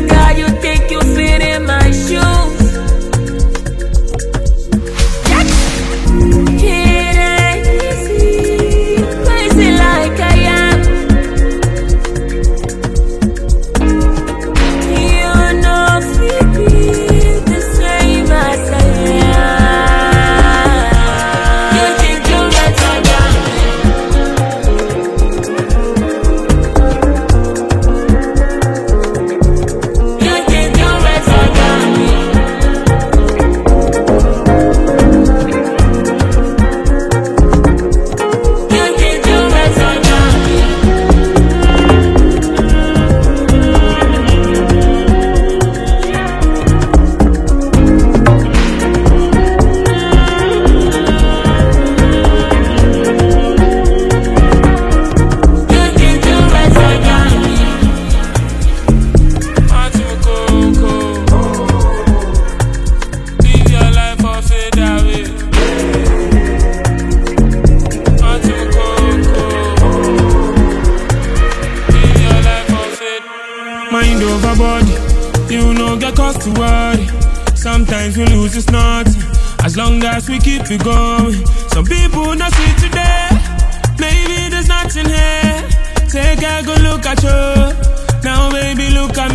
like how you think you fit in my shoes. It ain't easy, crazy like I am. You know we be the same as I am. You think you better than me. You think you better than me. You think you better than me. You think you better than me. Martin Coco, live your life or fade away. Martin Coco, live your life or fade. Mind over body, you know get cause to worry. Sometimes we lose, it's nothing. As long as we keep it going. Some people not see today. Maybe there's nothing here. Take a good look at you. Now baby look at